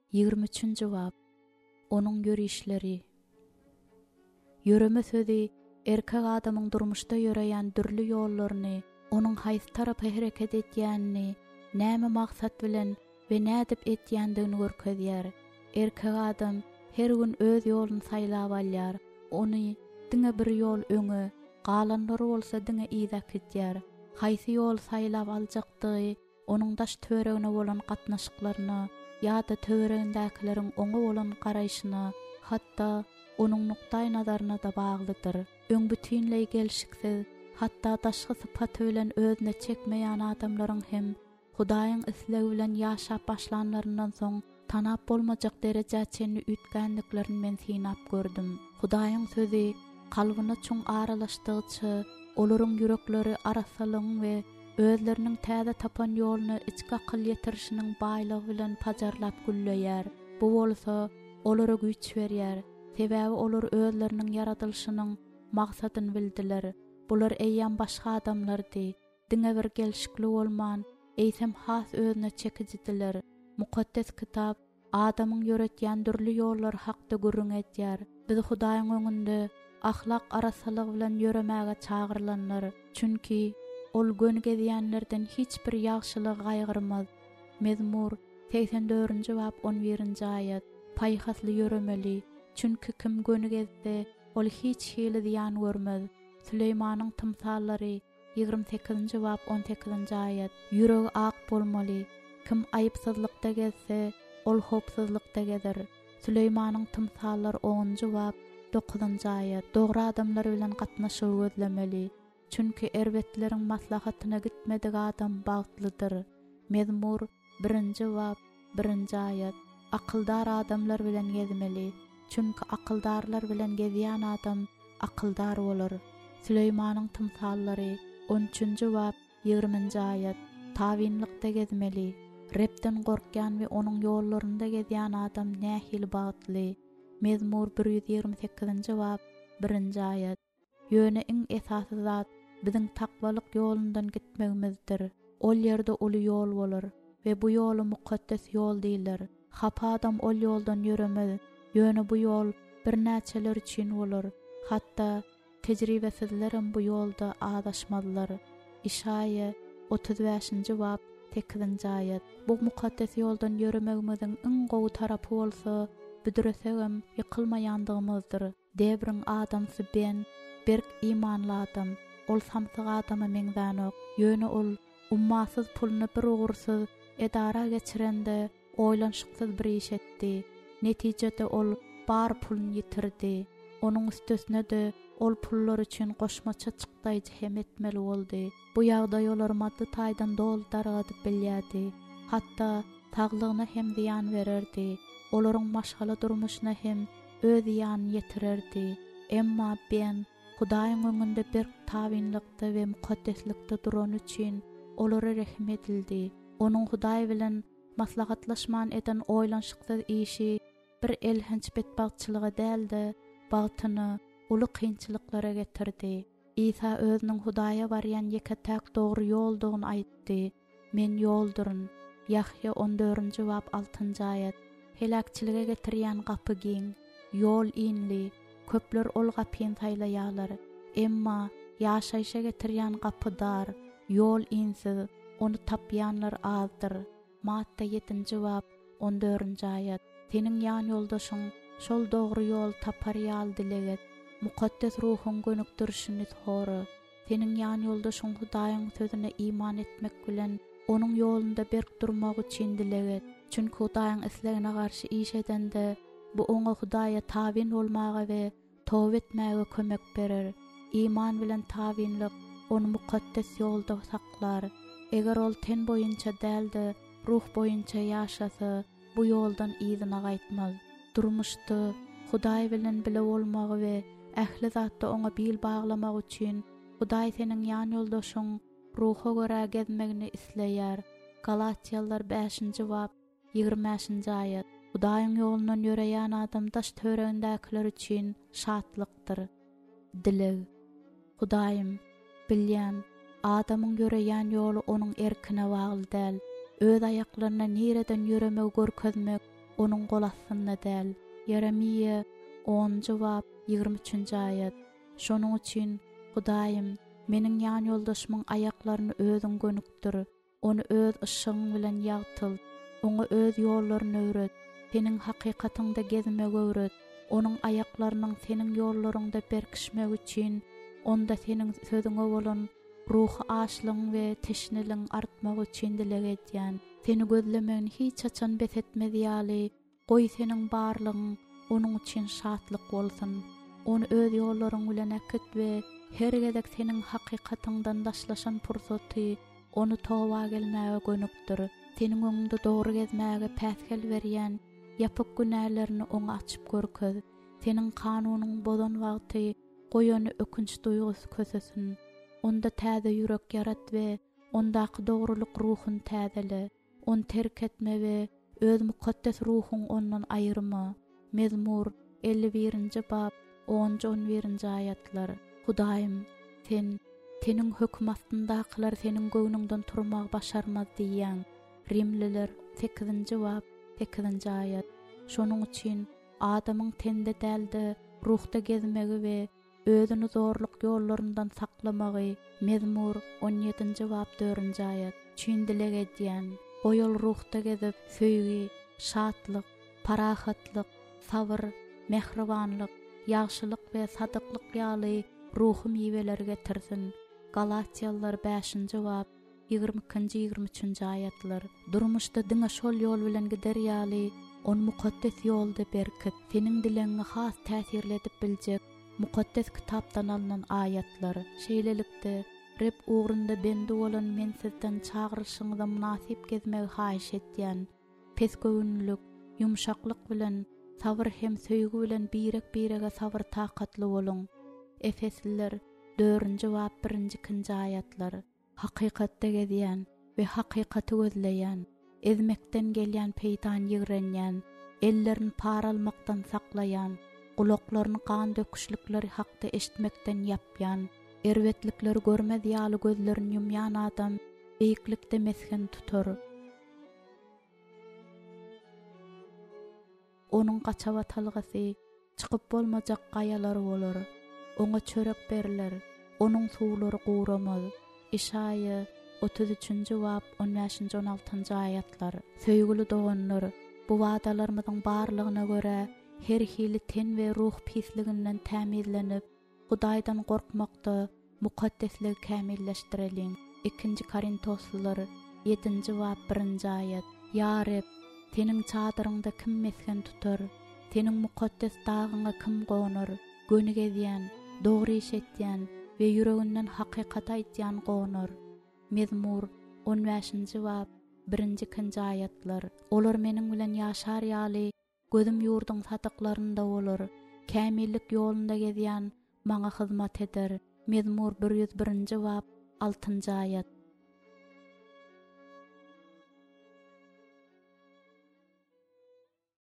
23. Bab. Onun görüşleri. Yöreme sözi erkek adamın durmuşda yöreyen dürlü yollarını, onun haýsy tarapy hereket etýänini, näme maksat bilen we nädip etýändigini görkezýär. Erkek adam her gün öz ýoluny saýlap alýar. Ony diňe bir ýol öňe, galanlar bolsa diňe izak etýär. Haýsy ýol saýlap aljakdygy, onun daş töweregine bolan gatnaşyklaryna, ýa-da töweregindäkilerin oňa bolan garaýşyna, hatda onun nukday nazaryna da baglydyr. Öň bütünleý gelşiksiz, hatda daşky sypaty bilen özüne çekmeýän adamlaryň hem Hudaýyň islegi bilen ýaşap başlanlaryndan soň tanap bolmajak derejä çenli ütkänliklerini men sinap gördüm. Hudaýyň sözi kalbyna çoň aralaşdygyça, olaryň yürekleri arasalyň we özleriniň täze tapan ýoluny içki akyl ýetirişiniň baýlygy bilen pajarlap gülleýär. Bu bolsa olara güç berýär. Sebäbi olar özleriniň yaradylşynyň maksadyny bildiler. Bular eýýän başga adamlardy. Diňe bir gelşikli bolman, eýsem has özüne çekijidiler. Mukaddes kitap adamyň ýöretýän dürli ýollar hakda gürrüň etýär. Biz Hudaýyň öňünde ahlak arasalygy bilen ýöremäge çagyrlanlar. Çünki ol gönügedýänlerden hiç bir ýagşylyk gaýgyrmaz. Mezmur 84. bab 11. aýat. Paýhasly ýöremeli. Çünki kim gönügedse ol hiç hili ziyan görmez. Süleymanyň tymsallary 28. bab 18. aýat. Ýüregi ak bolmaly. Kim aýypsızlykda gezse ol hopsuzlykda gezer. Süleymanyň tymsallary 10. bab 9. aýat. Dogry adamlar bilen gatnaşyp gözlemeli. Çünki erbetleriň maslahatyna gitmedik adam bagtlydyr. Mezmur 1. bab 1. aýat. Akyldar adamlar bilen gezmeli. Çünki akyldarlar bilen gezýän adam akyldar bolar. Süleymanyň tymsallary 13. bab 20. aýat. Tawinlikde gezmeli. Repden gorkýan we onuň ýollarynda gezýän adam nähil bagtly. Mezmur 128. bab 1. aýat. Ýöne iň esasy zat biziň takwalyk ýolundan gitmegimizdir. Ol ýerde uly ýol bolar we bu ýoly mukaddes ýol diýler. Hapa adam ol ýoldan ýöremez. Ýöne bu ýol bir näçeler üçin bolar. Hatda tejribesizlerim bu ýolda adaşmadylar. İşaýa 35. bab 8. aýat. Bu mukaddes ýoldan ýöremegimiziň iň gowy tarapy bolsa, büdüresegem ýykylmaýandygymyzdyr. Debriň adamsy ben, berk imanly adam, ol samsyg adama meňzänok. Ýöne ol ummasyz puluny bir ugursyz edara geçirende oýlanşyksyz bir iş etdi. Netijede ol bar pulun yitirdi. Onun üstesine de ol pullar üçün goşmaça çykdaýjy hem etmeli boldy. Bu ýagdaý olar maddi taýdan doldargadyp bilýärdi. Hatda taglygyna hem ziyan bererdi. Olaryň maşgala durmuşyna hem öz ziyan ýetirerdi. Emma ben Hudaýyň öňünde bir tawinlikde we mukaddeslikde duran üçin olara rahim edildi. Onuň Hudaý bilen maslahatlaşman eden oýlanşyksyz işi bir elhenç betbagtçylyga däldi, bagtyny uly kynçylyklara getirdi. İsa özüniň Hudaýa barýan ýeketäk dogry ýoldugyny aýtdy. Men ýolduryn. Yahya 14. bab 6. aýat. Helakçylyga getirýän gapy giň, ýol inli, köpler ol gapyny taýlaýarlar. Emma ýaşaýşa getirýän gapy dar, ýol insiz, onu tapýanlar azdyr. Matta 7. bab 14. aýat. Seniň ýan ýoldaşyň şol dogry ýol tapar ýaly dileget. Mukaddes ruhun gönükdirişini sory. Seniň ýan ýoldaşyň Hudaýyň sözüne iman etmek bilen onuň ýolunda berk durmak üçin dileget. Çünki Hudaýyň islegine garşy iş edende bu oňa Hudaýa tawin bolmaga we towba etmäge kömek berer. İman bilen tawinlik onu mukaddes ýolda saklar. Eger ol ten boýunça däldi, ruh boýunça ýaşasy, bu ýoldan ýzyna gaýtmaz. Durmuşdy Hudaý bilen bile bolmagy we ähli zatda oňa bil baglamak üçin Hudaý seniň ýan ýoldaşyň ruha görä gezmegini isleýär. Galatiýalılar 5. bab 20. aýat. Hudaýyň ýolundan ýöreýän adam daş töweregindäkiler üçin şatlykdyr. Dileg. Hudaýym, bilýän adamyň ýöreýän ýoly onuň erkine bagly däl. Öz aýaklaryna nereden ýöremek görkezmek Onuň gol astyna däl. Yeremiýe 10-njy bab 23-nji aýat. Şonuň üçin Hudaýym, meniň ýan ýoldaşymyň aýaklaryny özüň gönükdir. Onu öz ışıgyň bilen ýagtyl. Oňa öz ýollaryny öwret. Seniň hakykatyňda gezmek öwret. Onuň aýaklarynyň seniň ýollaryňda berkişmek üçin onda seniň sözüňe bolan ruhy aşlygyň we teşniliň artmak üçin dileg edýän. Seni gözlemegini hiç açan besetmez ýaly. Goý seniň barlygyň onuň üçin şatlyk bolsun. Onu öz ýollaryň bilen akit we her gezek seniň hakykatyňdan daşlaşan pursaty onu towa gelmäge gönükdir. Seniň öňünde dogry gezmäge päsgel berýän ýapyk günälerini oňa açyp görkez. Seniň kanunyň bolan wagty goýany ökünç duýgusy kösesin. Onda täze ýürek ýarat we ondaky dogrulyk ruhun täzele. On terk etme we öz mukaddes ruhuň ondan aýyrma. Mezmur 51-nji bab 10-11-nji aýatlar. Hudaýym, seniň hökm astyndakylar seniň göwnüňden turmak başarmaz diýýäň. Rimliler 8-nji bab 8-nji aýat. Şonuň üçin adamyň tende dälde ruhda gezmegi we özüni zorluk ýollaryndan saklamagy. Mezmur 17-nji bab 4-nji aýat. Çün dileg edýän, o ýol ruhda gezip söýgi, şatlyk, parahatlyk, sabr, mehribanlyk, ýagşylyk we sadyklyk ýaly ruhy miweleri getirsin. Galatiýalılar 5-nji bab 22-23-nji aýatlar. Durmuşda diňe şol ýol bilen gider ýaly on mukaddes ýolda berkit. Seniň dileňi has täsirledip biljek mukaddes kitapdan alynan aýatlar. Şeýlelikde Rep uğrunda bende bolan men sizden çağrışyňyza münasip gezmegi haýyş etýän. Peskövünlük, yumşaklyk bilen, sabr hem söýgü bilen birek-birege sabr takatly bolun. Efesliler 4-nji bab 1-2-nji aýatlar. Hakykatda gezýän we hakykaty gözleýän, ezmekden gelýän peýtan ýigrenýän, ellerini paralmakdan saklaýan, gulaklaryny kan döküşlikleri hakda eşitmekden ýapýan, erwetlikleri görmez ýaly gözlerini ýumýan adam beýiklikde mesken tutar. Onuň gaçawatalgasy çykyp bolmajak gaýalary bolar. Oňa çörek berler, onuň suwlary guramaz. Işaýa 33-nji bab 15-16-njy aýatlar. Söýgüli doganlar, bu wadalarymyň barlygyna görä her hili ten we ruh pisliginden tämizlenip, Hudaýdan gorkmakda mukaddeslik kämilleşdireliň. 2-nji Korintoslylar 7-nji bab 1-nji aýat. Ya Reb, seniň çadyryňda kim mesken tutar? Seniň mukaddes dagyňa kim gonar? Gönüg edýän, dogry iş etýän we ýüreginden hakykat aýtýan gonar. Mezmur 15-nji bab 1-2-nji aýatlar. Olar meniň bilen ýaşar ýaly gözüm ýurduň satyklarynda bolar. Kämillik ýolunda gezýän maňa hyzmat eder. Mezmur 101-nji bab 6-njy aýat.